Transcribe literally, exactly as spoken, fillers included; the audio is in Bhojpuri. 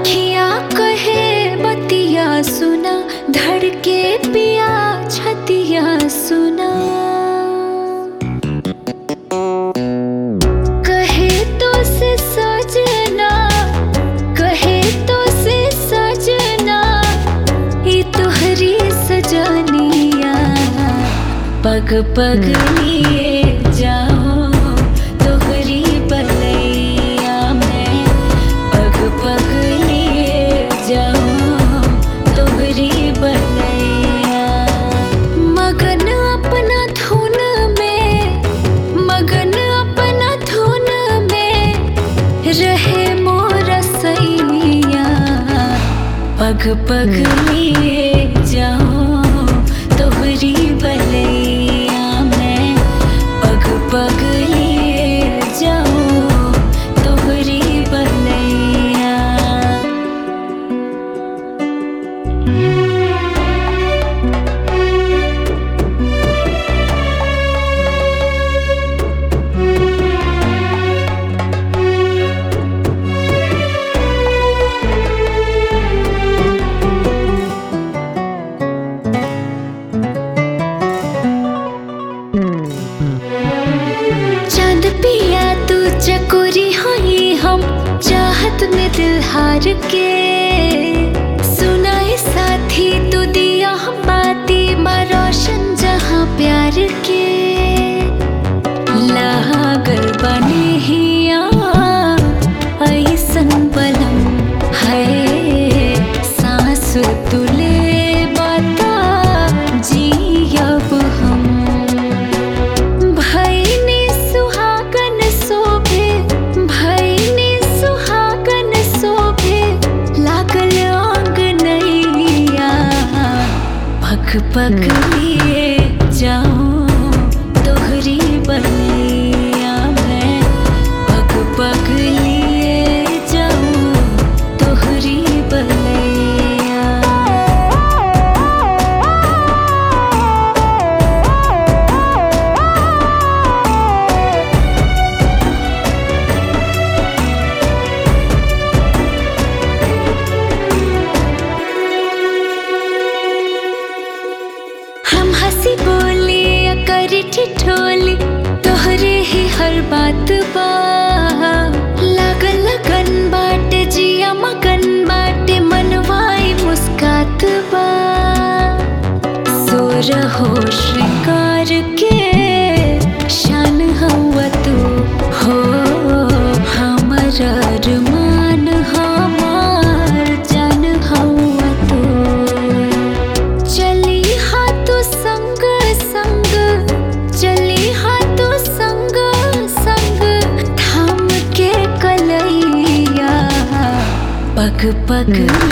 अखियाँ कहे बतिया सुना, धड़के पिया छतिया सुना। कहे तो से सजना, कहे तो से सजना, ये तोहरी सजनिया। पग पग लिए जाओ तोहरी बलैया में, पग पग लिए जाओ तोहरी बलैया। मगन अपना धुन में, मगन अपना धुन में रहे मोर सैया। पग पग लिए जाओ तोहरी बलैया में, पग पग लिए जाओ तोहरी बलैया। चांद पिया तू चकोरी होई हम, चाहत में दिल हार के। सुनाए साथी तू दिया हम बाती, माँ रोशन जहाँ प्यार के। लागल बने हिया ऐसन बलम है, सांस तुले बता जियब हम। भैनी सुहागन शोभे, भैनी सुहागन शोभे, लागल आंगनैया। पग पग लिए जाओ तोहरी बलैया में, पग पग लिए जाओ तोहरी बलैया। हम हंसी बोली या करी ठिठोली, तोहरे ही हर बात बा। लागल लगन बाटे जिया मगन बाटे, मनवाई मुस्कात बा। सोर हो श्रृंगार के शान हवा तू हो, हमर अरमान हमार जान हवा तू। चली हाथों संग संग, चली हाथों संग संग, थाम के कलैया। पग पग